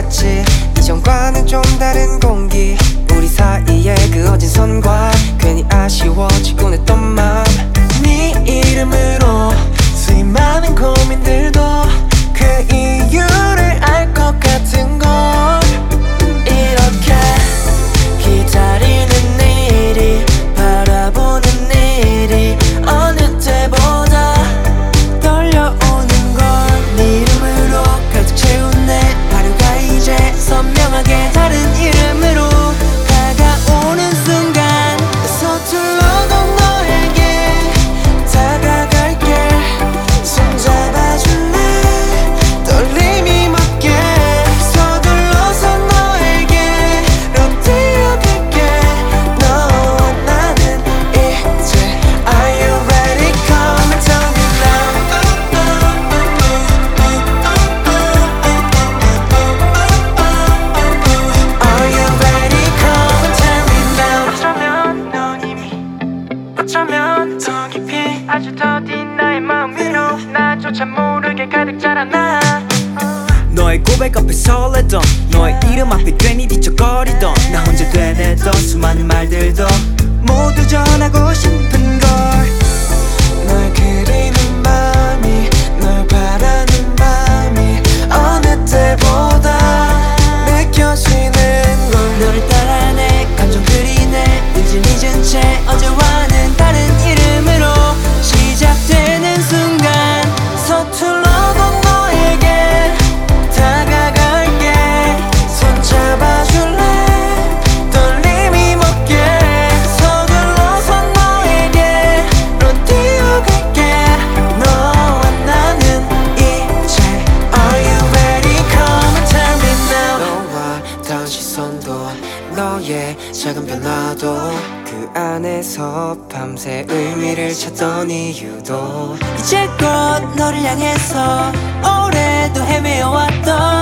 같지. 이전과는 좀 다른 공기. 우리 사이의 그 어진 선과 괜히 아쉬워지곤 했던 맘. 네 이름으로 수많은 고민들도 그 이유를 알 것 같은 걸. 이렇게 기다리는 일이 바라보는 일이 어느 때보다 떨려오는 걸. 네 이름으로 가득 채운 내 하루가 이제 선명하게 다른 이름으로 다가오는 순간 서툴러도 너에게 다가갈게. 손잡아줄래 떨림이 멎게. 서둘러서 너에게로 뛰어갈게. 너와 나는 이제 Are you ready? Come and tell me now. Are you ready? Come and tell me now. 어쩌면 넌 이미 어쩌면 더 깊이 아주 더딘 나의 마음 위로 나조차 모르게 가득 자라나. 너의 고백 앞에 설레던 너의 이름 앞에 괜히 뒤척거리던 나 혼자 되뇌던 수많은 말들도 모두 전하고 싶은 걸. 널 그리는 맘이 널 바라는 맘이 어느 때보다 느껴지는 걸. 너를 따라 내 감정들이 내 늦은 채 어제와는 다른 이름으로 시작되는 순간 서툴러도 너에게 다가갈게. 손잡아줄래 떨림이 멎게. 서둘러서 너에게로 뛰어갈게. 너와 나는 이제 Are you ready? Come and tell me now. 너와 닿은 시선도 너의 작은 변화도 그 안에서 밤새 의미를 찾던 이유도 이제껏 너를 향해서 오래도 헤매어왔던